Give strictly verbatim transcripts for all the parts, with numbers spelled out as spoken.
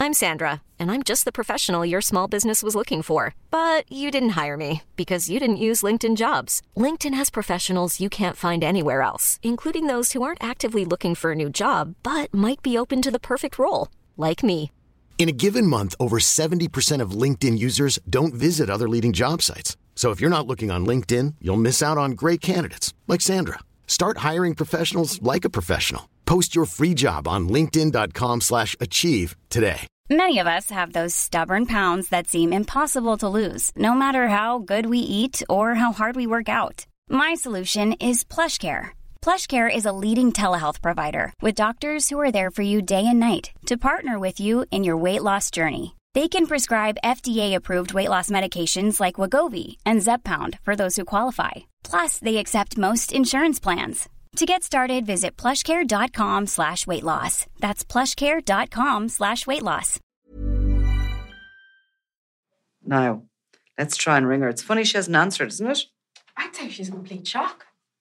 I'm Sandra, and I'm just the professional your small business was looking for. But you didn't hire me because you didn't use LinkedIn Jobs. LinkedIn has professionals you can't find anywhere else, including those who aren't actively looking for a new job, but might be open to the perfect role, like me. In a given month, over seventy percent of LinkedIn users don't visit other leading job sites. So if you're not looking on LinkedIn, you'll miss out on great candidates like Sandra. Start hiring professionals like a professional. Post your free job on linkedin.com slash achieve today. Many of us have those stubborn pounds that seem impossible to lose, no matter how good we eat or how hard we work out. My solution is PlushCare. PlushCare is a leading telehealth provider with doctors who are there for you day and night to partner with you in your weight loss journey. They can prescribe F D A-approved weight loss medications like Wegovy and Zepbound for those who qualify. Plus, they accept most insurance plans. To get started, visit plushcare.com slash weight loss. That's plushcare.com slash weight loss. Now, let's try and ring her. It's funny she hasn't answered, isn't it? I'd say she's in complete shock.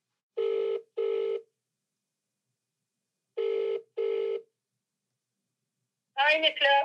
Hi, Nicola.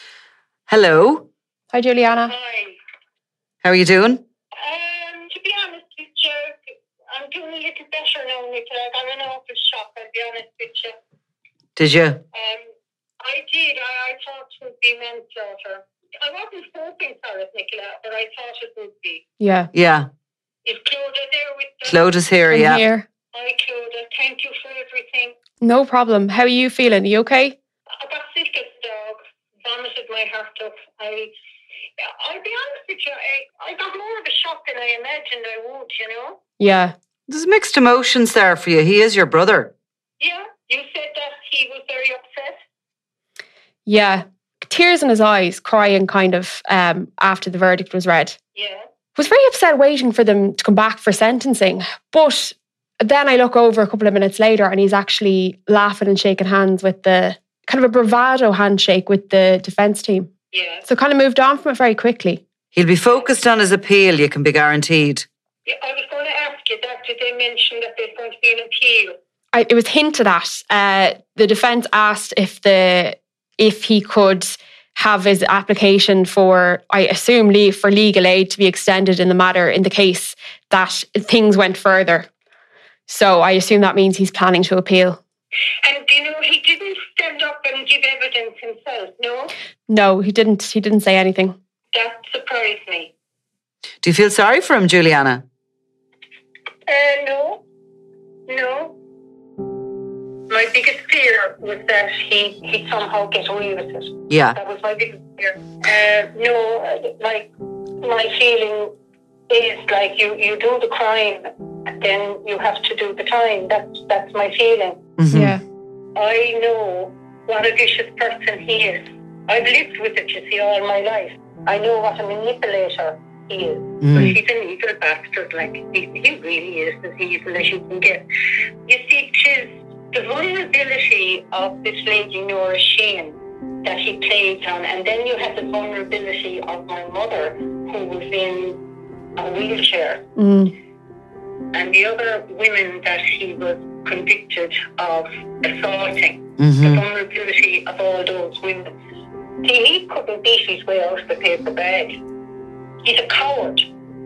Hello. Hi, Juliana. Hi. How are you doing? Um, to be honest with you, I'm doing a little better now, Nicola. I got an awful shock, I'll be honest with you. Did you? Um, I did. I, I thought it would be manslaughter. I wasn't hoping for it, Nicola, but I thought it would be. Yeah. Yeah. Is Clodagh there with us? Clodagh here, I'm yeah. here. Hi, Clodagh. Thank you for everything. No problem. How are you feeling? Are you okay? I got sick as a dog. Vomited my heart up. I, I'll be honest with you, I, I got more of a shock than I imagined I would, you know? Yeah. There's mixed emotions there for you. He is your brother. Yeah, you said that he was very upset. Yeah. Tears in his eyes, crying kind of um, after the verdict was read. Yeah. Was very upset waiting for them to come back for sentencing. But then I look over a couple of minutes later and he's actually laughing and shaking hands with the kind of a bravado handshake with the defence team. Yeah. So kind of moved on from it very quickly. He'll be focused on his appeal, you can be guaranteed. Yeah, I was going to ask you that. Did they mention that there's going to be an appeal? I, it was hinted at. Uh, the defence asked if the if he could have his application for, I assume, leave for legal aid to be extended in the matter in the case that things went further. So I assume that means he's planning to appeal. And you know, he didn't stand up and give evidence himself, no? No, he didn't. He didn't say anything. That surprised me. Do you feel sorry for him, Juliana? Uh, no. No. My biggest fear was that he, he'd somehow get away with it. Yeah. That was my biggest fear. Uh, no, like, my feeling is like you, you do the crime, then you have to do the time. That's, that's my feeling. Mm-hmm. Yeah. I know what a vicious person he is. I've lived with it, you see, all my life. I know what a manipulator he is. Mm. But he's an evil bastard, like, he, he really is as evil as you can get. You see, tis the vulnerability of this lady, Nora Sheehan, that he plays on, and then you have the vulnerability of my mother, who was in a wheelchair, Mm. and the other women that he was convicted of assaulting, Mm-hmm. the vulnerability of all those women. See, he couldn't beat his way out of the paper bag. He's a coward.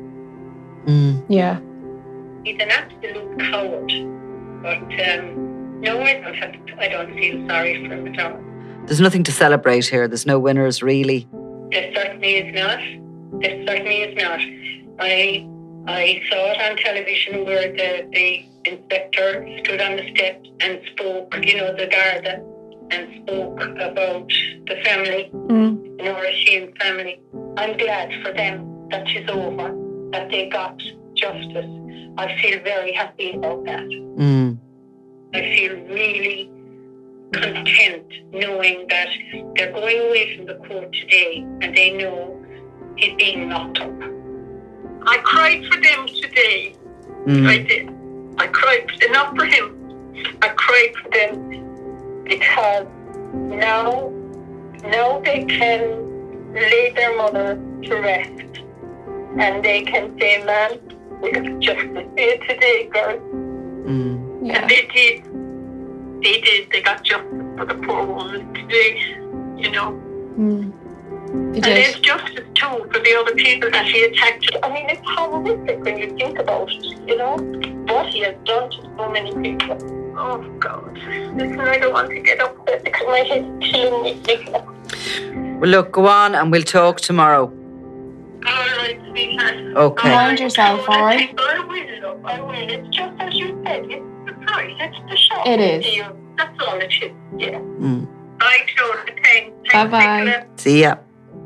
Mm. Yeah. He's an absolute coward. But um, no, I don't, have, I don't feel sorry for him at all. There's nothing to celebrate here. There's no winners, really. There certainly is not. There certainly is not. I I saw it on television where the, the inspector stood on the steps and spoke, you know, the Garda, and spoke about the family, Mm. Nora Sheehan's family. I'm glad for them that it's over, that they got justice. I feel very happy about that. Mm. I feel really content knowing that they're going away from the court today and they know he's being locked up. I cried for them today. Mm. I did. I cried enough for him. I cried for them because now, now they can lay their mother to rest and they can say, "Man, we have justice here today, girl." Mm. Yeah. And they did. They did. They got justice for the poor woman today, you know. Mm. They And did. there's justice too for the other people that he attacked. I mean, it's horrific when you think about it, you know, what he has done to so many people. Oh, God. Listen, I don't want to get upset because my head's killing me, Nicola. Well, look, go on and we'll talk tomorrow. All right, sweetheart. Okay. Mind yourself, all right? I will, love, I will. It's just as you said, it's the price, it's the shock. It is. Deal. That's all it is, yeah. Mm. Bye, Claudia. Thanks. Thanks, Bye-bye. Nicola. See ya.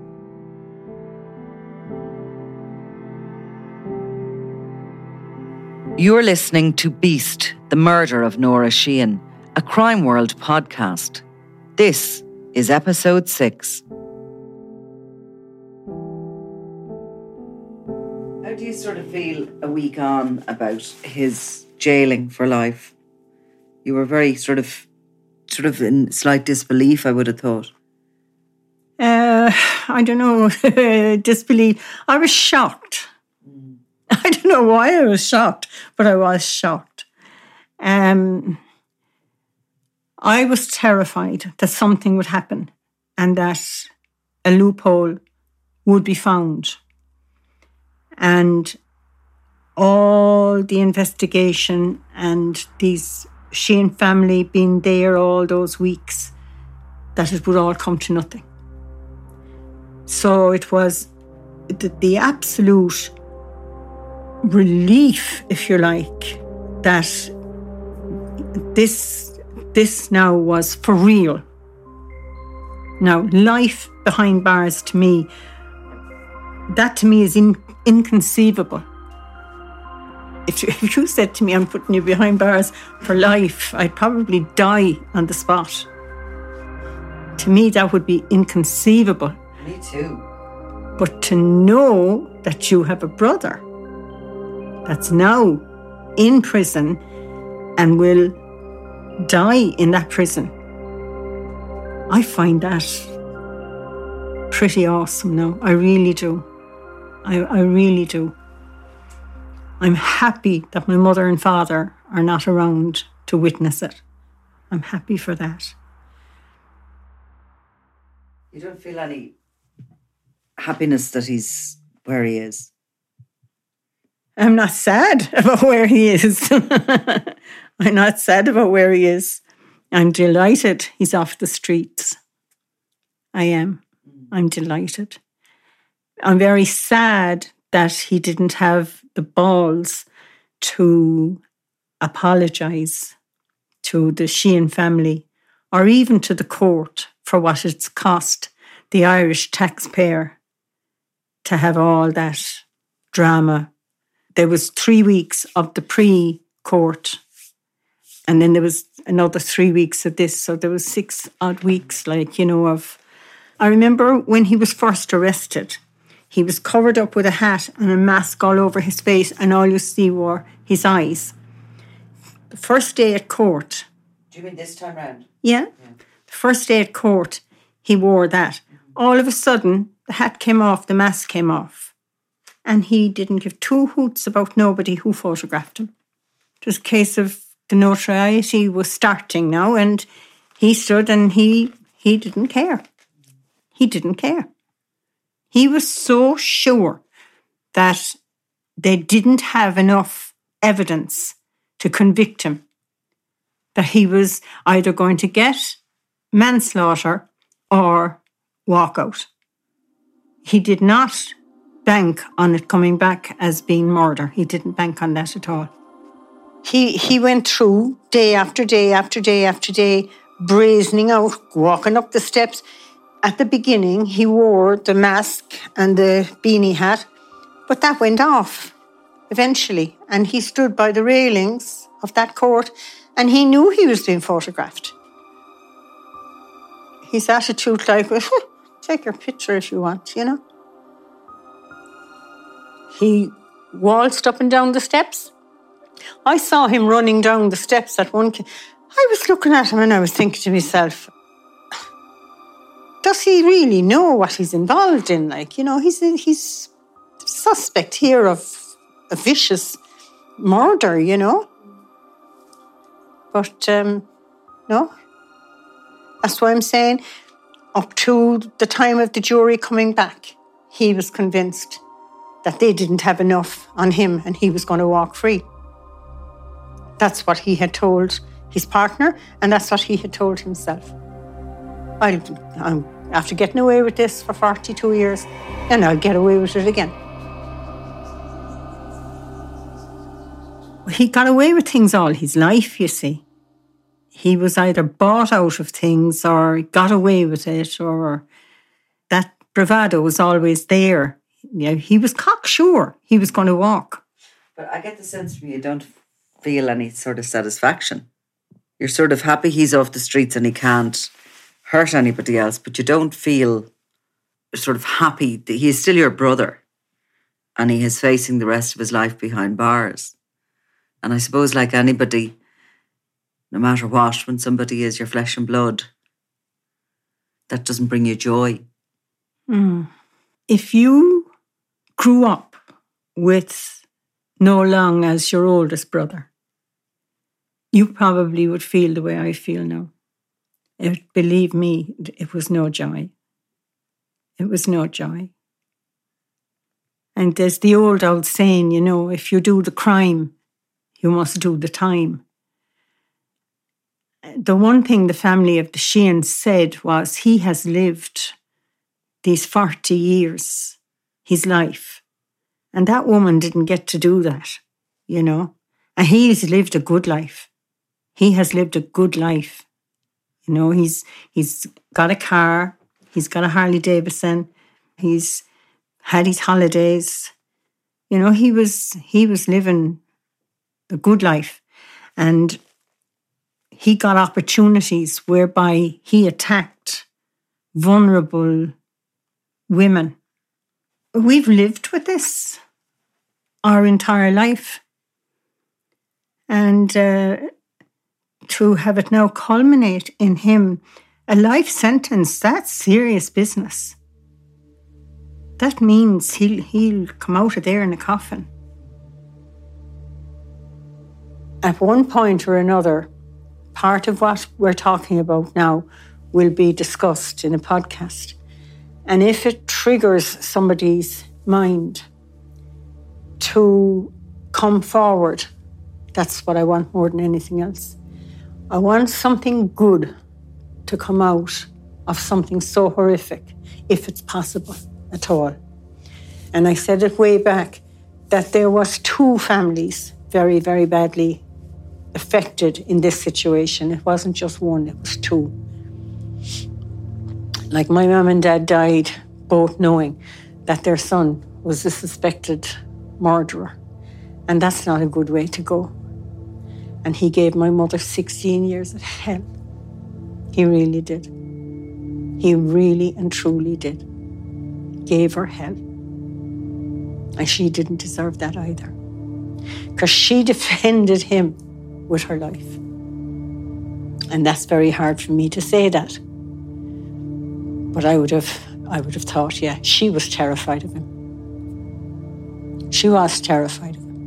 You're listening to Beast, The Murder of Nora Sheehan, a Crime World podcast. This is episode six. How do you sort of feel a week on about his jailing for life? You were very sort of, sort of in slight disbelief, I would have thought. Uh, I don't know, disbelief. I was shocked. I don't know why I was shocked, but I was shocked. Um, I was terrified that something would happen and that a loophole would be found. And all the investigation and these Sheehan family being there all those weeks, that it would all come to nothing. So it was the, the absolute relief, if you like, that this this now was for real. Now, life behind bars to me, that to me is in, inconceivable. If, if you said to me, I'm putting you behind bars for life, I'd probably die on the spot. To me, that would be inconceivable. Me too. But to know that you have a brother that's now in prison and will die in that prison, I find that pretty awesome now. I really do. I, I really do. I'm happy that my mother and father are not around to witness it. I'm happy for that. You don't feel any happiness that he's where he is? I'm not sad about where he is. I'm not sad about where he is. I'm delighted he's off the streets. I am. I'm delighted. I'm very sad that he didn't have the balls to apologise to the Sheehan family or even to the court for what it's cost the Irish taxpayer to have all that drama. There was three weeks of the pre-court and then there was another three weeks of this. So there was six odd weeks, like, you know, of... I remember when he was first arrested, he was covered up with a hat and a mask all over his face and all you see were his eyes. The first day at court... Do you mean this time round? Yeah. yeah. The first day at court, he wore that. All of a sudden, the hat came off, the mask came off. And he didn't give two hoots about nobody who photographed him. It was a case of the notoriety was starting now and he stood and he he didn't care. He didn't care. He was so sure that they didn't have enough evidence to convict him that he was either going to get manslaughter or walk out. He did not bank on it coming back as being murder. He didn't bank on that at all. He he went through day after day after day after day, brazening out, walking up the steps. At the beginning, he wore the mask and the beanie hat, but that went off eventually. And he stood by the railings of that court and he knew he was being photographed. His attitude like, take your picture if you want, you know. He waltzed up and down the steps. I saw him running down the steps at one... I was looking at him and I was thinking to myself, does he really know what he's involved in? Like, you know, he's a, he's a suspect here of a vicious murder, you know. But, um, no. That's why I'm saying up to the time of the jury coming back, he was convinced that they didn't have enough on him and he was going to walk free. That's what he had told his partner, and that's what he had told himself. I'll, I'm after getting away with this for forty-two years, and I'll get away with it again. He got away with things all his life, you see. He was either bought out of things or got away with it, or that bravado was always there. You know, he was cocksure he was going to walk. But I get the sense from you, you don't feel any sort of satisfaction. You're sort of happy he's off the streets and he can't hurt anybody else, but you don't feel sort of happy that he is still your brother and he is facing the rest of his life behind bars. And I suppose, like anybody, no matter what, when somebody is your flesh and blood, that doesn't bring you joy. Mm. If you grew up with Noel Long as your oldest brother, you probably would feel the way I feel now. It, believe me, it was no joy. It was no joy. And there's the old, old saying, you know, if you do the crime, you must do the time. The one thing the family of the Sheehan said was he has lived these forty years, his life. And that woman didn't get to do that, you know. And he's lived a good life. He has lived a good life. You know, he's he's got a car, he's got a Harley Davidson, he's had his holidays. You know, he was he was living a good life. And he got opportunities whereby he attacked vulnerable women. We've lived with this our entire life. And uh, to have it now culminate in him, a life sentence, that's serious business. That means he'll, he'll come out of there in a coffin. At one point or another, part of what we're talking about now will be discussed in a podcast. And if it triggers somebody's mind to come forward, that's what I want more than anything else. I want something good to come out of something so horrific, if it's possible at all. And I said it way back that there was two families very, very badly affected in this situation. It wasn't just one, it was two. Like my mum and dad died both knowing that their son was a suspected murderer. And that's not a good way to go. And he gave my mother sixteen years of hell. He really did. He really and truly did. Gave her hell. And she didn't deserve that either. Because she defended him with her life. And that's very hard for me to say that. But I would have, I would have thought, yeah, she was terrified of him. She was terrified of him.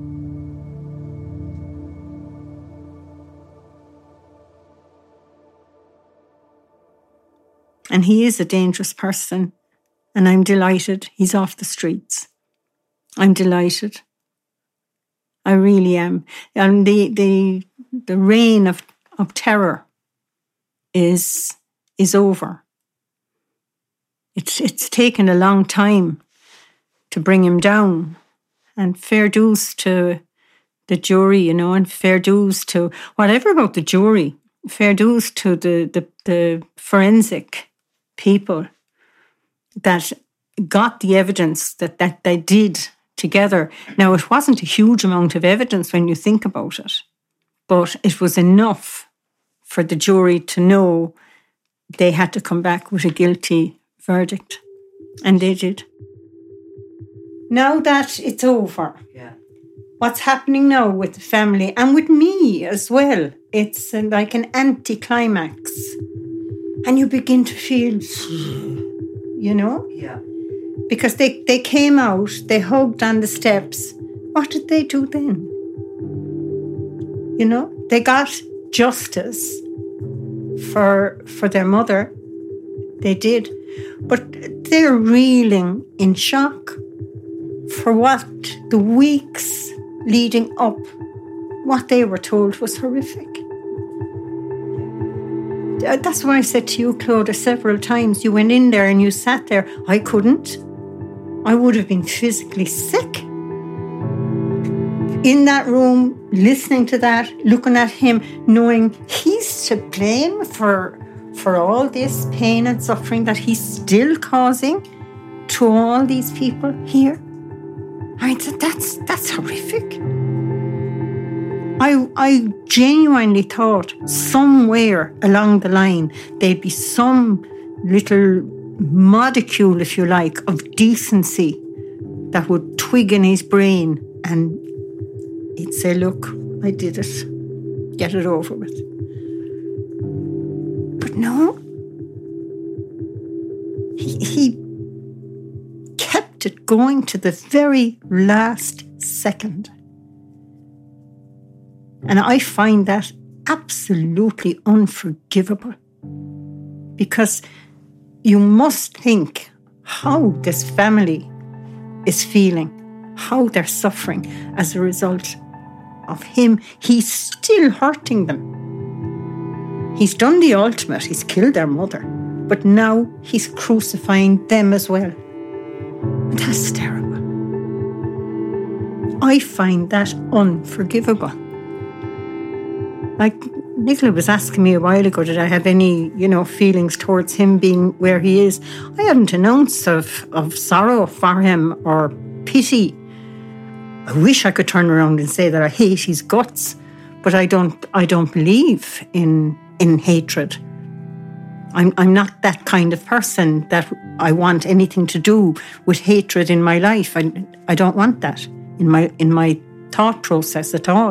And he is a dangerous person. And I'm delighted he's off the streets. I'm delighted. I really am. And the the the reign of, of terror is is over. It's it's taken a long time to bring him down. And fair dues to the jury, you know, and fair dues to whatever about the jury, fair dues to the the, the forensic people that got the evidence that, that they did together. Now, it wasn't a huge amount of evidence when you think about it, but it was enough for the jury to know they had to come back with a guilty verdict. And they did. Now that it's over, yeah. What's happening now with the family and with me as well, it's like an anticlimax. And you begin to feel, you know? Yeah. Because they, they came out, they hugged on the steps. What did they do then? You know, they got justice for for their mother. They did. But they're reeling in shock for what the weeks leading up, what they were told was horrific. That's why I said to you, Clodagh, several times, you went in there and you sat there. I couldn't. I would have been physically sick. In that room, listening to that, looking at him, knowing he's to blame for, for all this pain and suffering that he's still causing to all these people here. I mean, that's, that's horrific. I, I genuinely thought somewhere along the line there'd be some little modicule, if you like, of decency that would twig in his brain and he'd say, look, I did it. Get it over with. But no. He, he kept it going to the very last second. And I find that absolutely unforgivable. Because you must think how this family is feeling, how they're suffering as a result of him. He's still hurting them. He's done the ultimate. He's killed their mother. But now he's crucifying them as well. That's terrible. I find that unforgivable. Like Nicola was asking me a while ago, did I have any, you know, feelings towards him being where he is? I hadn't an ounce of, of sorrow for him or pity. I wish I could turn around and say that I hate his guts, but I don't. I don't believe in in hatred. I'm I'm not that kind of person that I want anything to do with hatred in my life. I I don't want that in my in my thought process at all.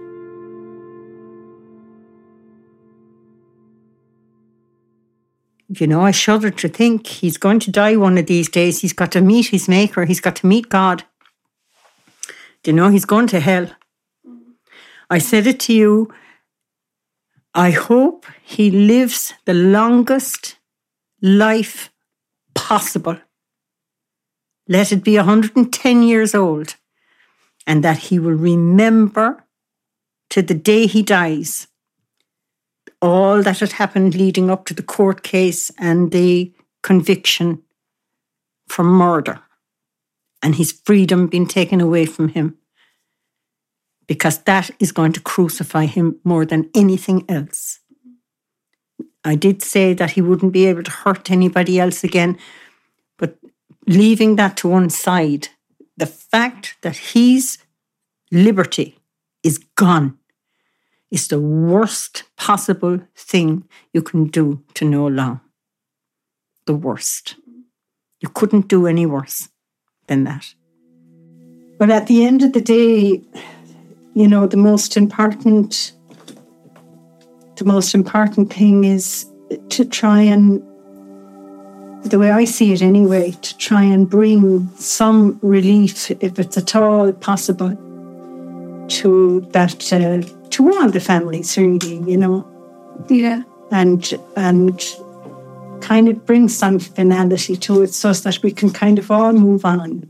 You know, I shudder to think he's going to die one of these days. He's got to meet his maker. He's got to meet God. Do you know, he's going to hell. I said it to you. I hope he lives the longest life possible. Let it be one hundred ten years old. And that he will remember to the day he dies all that had happened leading up to the court case and the conviction for murder and his freedom being taken away from him, because that is going to crucify him more than anything else. I did say that he wouldn't be able to hurt anybody else again, but leaving that to one side, the fact that his liberty is gone is the worst possible thing you can do to Noel Long. The worst. You couldn't do any worse than that. But at the end of the day, you know, the most important, the most important thing is to try and, the way I see it anyway, to try and bring some relief, if it's at all possible, to that, uh, to all the families, really, you know. Yeah. And and kind of bring some finality to it so that we can kind of all move on.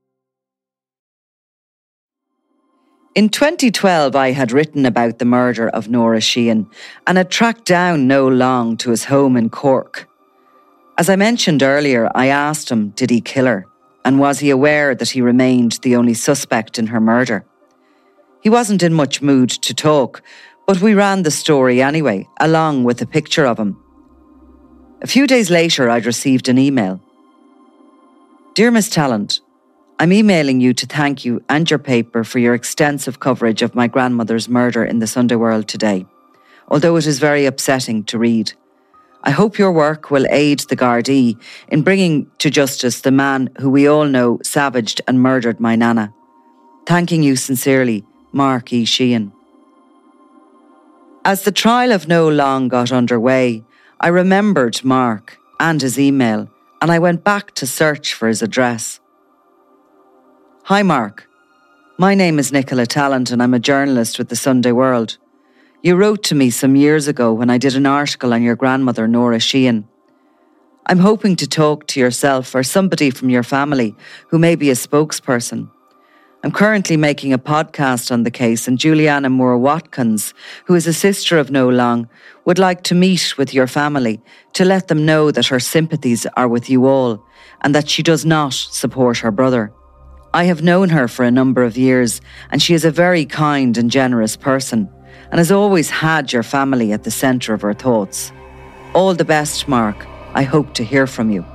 In twenty twelve, I had written about the murder of Nora Sheehan and had tracked down Noel Long to his home in Cork. As I mentioned earlier, I asked him, did he kill her? And was he aware that he remained the only suspect in her murder? He wasn't in much mood to talk, but we ran the story anyway, along with a picture of him. A few days later, I'd received an email. Dear Miss Tallant, I'm emailing you to thank you and your paper for your extensive coverage of my grandmother's murder in the Sunday World today, although it is very upsetting to read. I hope your work will aid the Gardaí in bringing to justice the man who we all know savaged and murdered my nana. Thanking you sincerely, Mark E. Sheehan. As the trial of Noel Long got underway, I remembered Mark and his email, and I went back to search for his address. Hi Mark, my name is Nicola Tallant and I'm a journalist with the Sunday World. You wrote to me some years ago when I did an article on your grandmother Nora Sheehan. I'm hoping to talk to yourself or somebody from your family who may be a spokesperson. I'm currently making a podcast on the case, and Juliana Moore-Watkins, who is a sister of No Long, would like to meet with your family to let them know that her sympathies are with you all and that she does not support her brother. I have known her for a number of years, and she is a very kind and generous person and has always had your family at the centre of her thoughts. All the best, Mark. I hope to hear from you.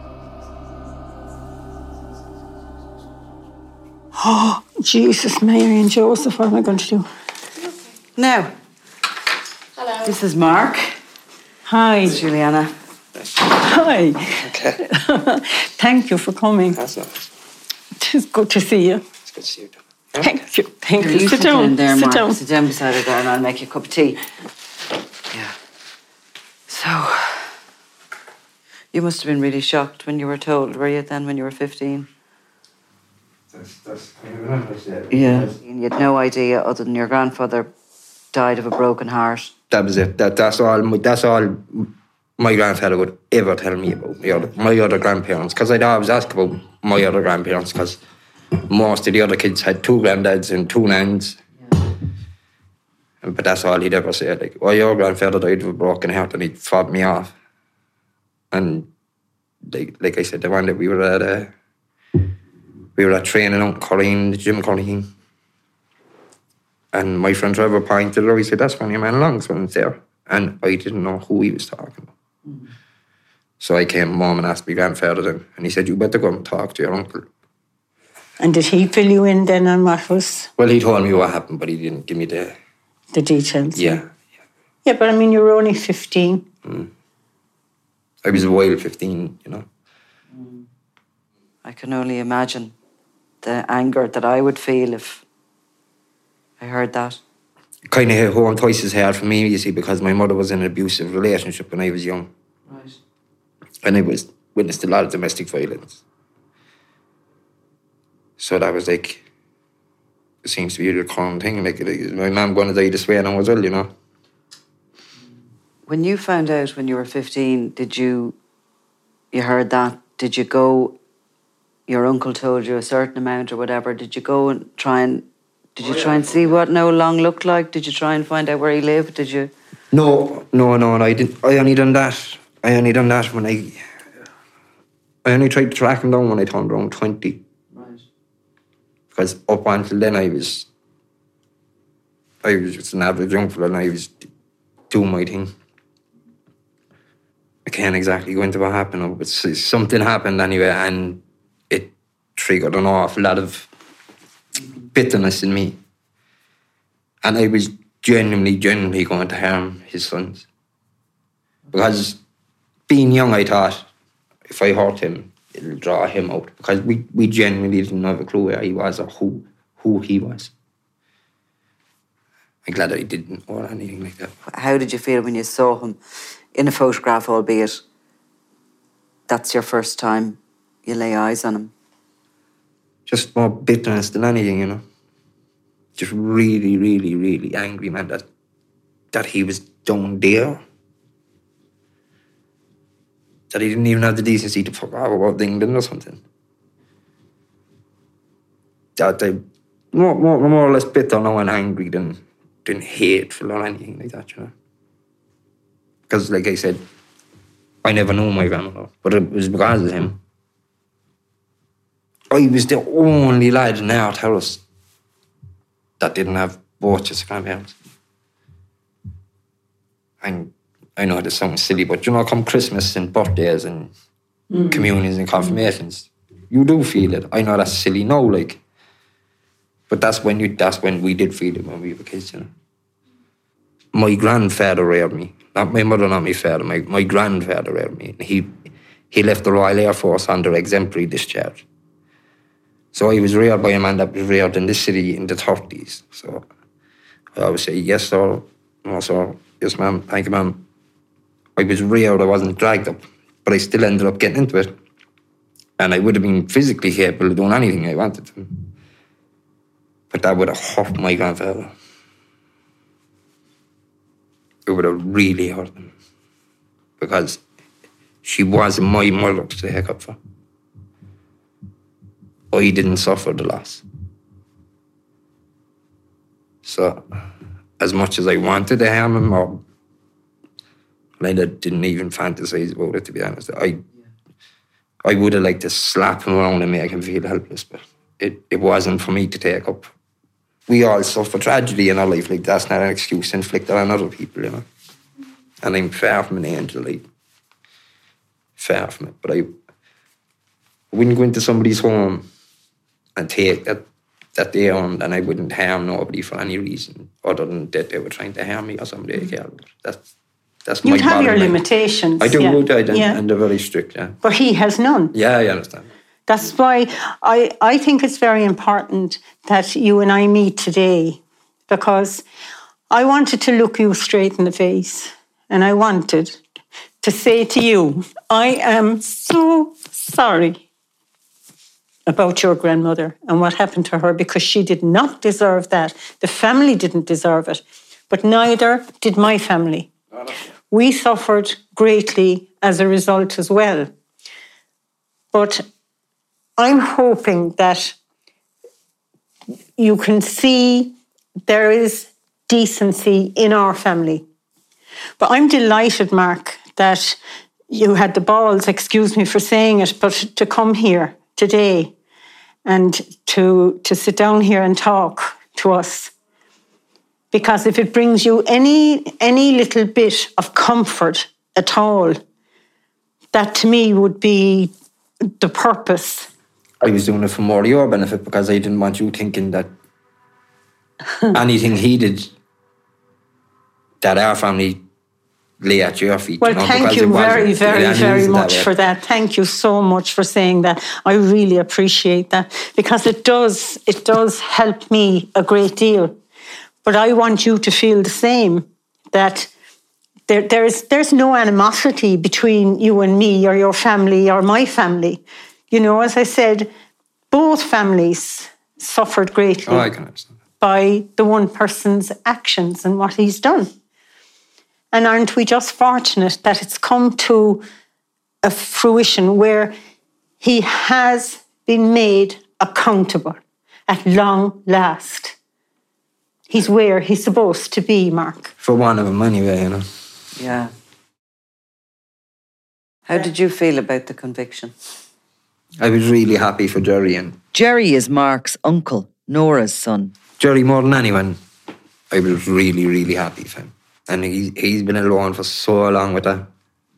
Oh, Jesus, Mary and Joseph, what am I going to do? Now, Hello. this is Mark. Hi. It's Juliana. Hi. Okay. Thank you for coming. That's all. It's good to see you. It's good to see you. Thank you. Thank you. You Sit down. in there, Sit Mark. down. Sit down beside her there and I'll make you a cup of tea. Yeah. So, you must have been really shocked when you were told, were you, then, when you were fifteen? That's, that's, I remember that. Yeah. You had no idea other than your grandfather died of a broken heart. That was it. That, that's all. My, that's all my grandfather would ever tell me about my other, my other grandparents. Because I'd always ask about my other grandparents. Because most of the other kids had two granddads and two nans. Yeah. But that's all he'd ever say. Like, oh, your grandfather died of a broken heart, and he'd fob me off. And like, like I said, the one that we were at, uh, we were at training out in Colleen, the gym Colleen. And my friend Trevor pointed her, he said, that's when your man Longswell's there. And I didn't know who he was talking about. Mm. So I came home and asked my grandfather then, and he said, you better go and talk to your uncle. And did he fill you in then on what was... Well, he told me what happened, but he didn't give me the... The details? Yeah. Yeah, yeah but I mean, you were only fifteen. Mm. I was a wild fifteen, you know. Mm. I can only imagine the anger that I would feel if I heard that. Kind of hit home twice as hard for me, you see, because my mother was in an abusive relationship when I was young. Right. And I was witnessed a lot of domestic violence. So that was like, it seems to be a common thing. Like, my mum going to die this way now as well, you know. When you found out when you were fifteen, did you, you heard that, did you go, your uncle told you a certain amount or whatever, did you go and try and, did you try and see what No Long looked like? Did you try and find out where he lived? Did you? No, no, no, no I didn't. I only done that. I only done that when I, I only tried to track him down when I turned around twenty. Right. Because up until then I was, I was just an average young fella and I was doing my thing. I can't exactly go into what happened, but something happened anyway, and it triggered an awful lot of bitterness in me. And I was genuinely, genuinely going to harm his sons. Because being young, I thought, if I hurt him, it'll draw him out. Because we, we genuinely didn't have a clue where he was or who, who he was. I'm glad I didn't or anything like that. How did you feel when you saw him in a photograph, albeit that's your first time you lay eyes on him? Just more bitterness than anything, you know. Just really, really, really angry, man, that that he was down there. That he didn't even have the decency to fuck off about England or something. That I more, more, more or less bitter now and angry than, than hateful or anything like that, you know. Because, like I said, I never knew my grandmother, but it was because of him. I was the only lad in our house that didn't have both his grandparents. And I know this sounds silly, but you know, come Christmas and birthdays and mm. communions and confirmations, you do feel it. I know that's silly now, like, but that's when you that's when we did feel it when we were kids, you know. My grandfather reared me. Not my mother, not my father. My, my grandfather reared me. He he left the Royal Air Force under exemplary discharge. So I was reared by a man that was reared in this city in the thirties. So I always say, yes, sir. No, sir. Yes, ma'am. Thank you, ma'am. I was reared, I wasn't dragged up, but I still ended up getting into it. And I would have been physically capable of doing anything I wanted to. But that would have hurt my grandfather. It would have really hurt him. Because she wasn't my mother to take up for. I didn't suffer the loss. So, as much as I wanted to harm him, or I didn't even fantasize about it, to be honest. I I would have liked to slap him around and make him feel helpless, but it, it wasn't for me to take up. We all suffer tragedy in our life, like that's not an excuse inflicted on other people, you know. And I'm far from an angel, like, far from it. But I wouldn't go into somebody's home and take that, that they owned, and I wouldn't harm nobody for any reason other than that they were trying to harm me or somebody I cared about. That's, that's my You'd have your line. limitations. I do, yeah. I do, yeah. and they're very strict, yeah. But he has none. Yeah, I understand. That's why I, I think it's very important that you and I meet today, because I wanted to look you straight in the face and I wanted to say to you, I am so sorry about your grandmother and what happened to her, because she did not deserve that. The family didn't deserve it, but neither did my family. We suffered greatly as a result as well. But I'm hoping that you can see there is decency in our family. But I'm delighted, Mark, that you had the balls, excuse me for saying it, but to come here today and to, to sit down here and talk to us. Because if it brings you any, any little bit of comfort at all, that to me would be the purpose. I was doing it for more your benefit, because I didn't want you thinking that anything he did, that our family lay at your feet. Well, you know, thank you very, very, very much for that. Thank you so much for saying that. I really appreciate that, because it does, it does help me a great deal. But I want you to feel the same, that there, there's, there's no animosity between you and me or your family or my family. You know, as I said, both families suffered greatly oh, I can understand. by the one person's actions and what he's done. And aren't we just fortunate that it's come to a fruition where he has been made accountable at long last. He's where he's supposed to be, Mark. For one of them anyway, you know. Yeah. How did you feel about the conviction? I was really happy for Jerry. And Jerry is Mark's uncle, Nora's son. Jerry, more than anyone, I was really, really happy for him. And he, he's been alone for so long with that.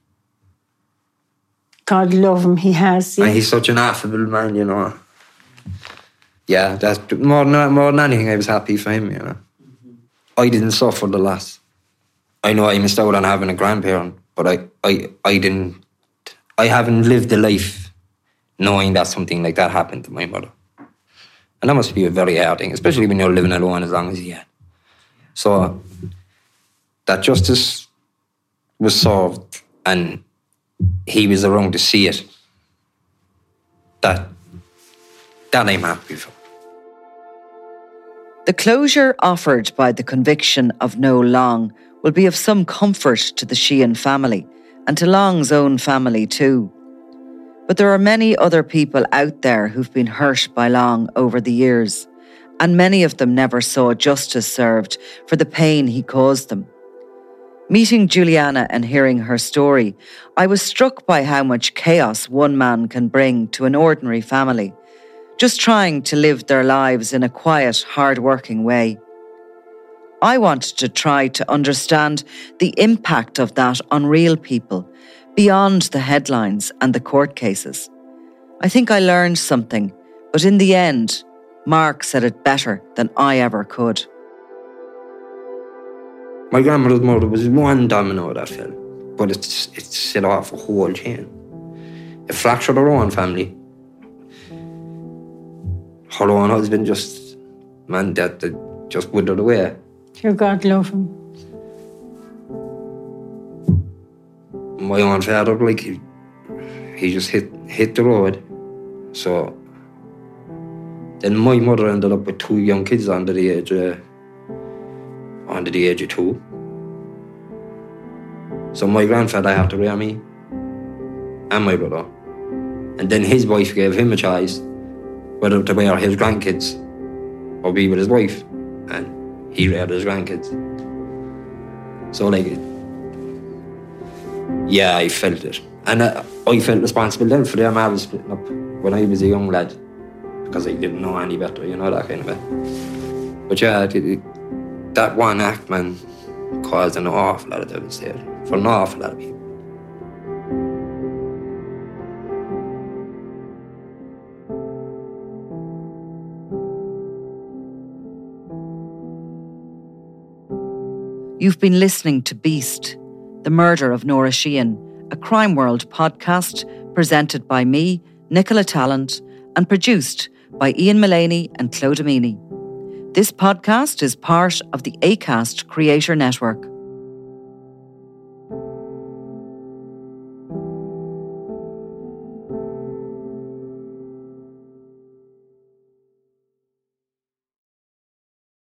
God love him, he has. Yeah. And he's such an affable man, you know. Yeah, that's more than, more than anything, I was happy for him, you know. Mm-hmm. I didn't suffer the loss. I know I missed out on having a grandparent, but I, I, I didn't, I haven't lived a life knowing that something like that happened to my mother. And that must be a very hard thing, especially when you're living alone as long as he had. So that justice was solved and he was around to see it. That, that I'm happy for. The closure offered by the conviction of Noel Long will be of some comfort to the Sheehan family and to Long's own family too. But there are many other people out there who've been hurt by Long over the years, and many of them never saw justice served for the pain he caused them. Meeting Juliana and hearing her story, I was struck by how much chaos one man can bring to an ordinary family, just trying to live their lives in a quiet, hard-working way. I wanted to try to understand the impact of that on real people, beyond the headlines and the court cases. I think I learned something, but in the end, Mark said it better than I ever could. My grandmother's murder was one domino that fell, but it's, it set off a whole chain. It fractured her own family. Her own husband just, man, that, that just withered away. Dear God love him. My own father, like, he, he just hit hit the road. So then my mother ended up with two young kids under the age of, under the age of two. So my grandfather had to rear me. and my brother. And then his wife gave him a choice whether to bear his grandkids or be with his wife. And he reared his grandkids. So like, yeah, I felt it. And I, I felt responsible then for their marriage splitting up when I was a young lad, because I didn't know any better, you know, that kind of way. But yeah, it, it, that one act, man, caused an awful lot of devastation for an awful lot of people. You've been listening to Beast, The Murder of Nora Sheehan, a Crime World podcast presented by me, Nicola Tallant, and produced by Ian Mullaney and Claude Amini. This podcast is part of the Acast Creator Network.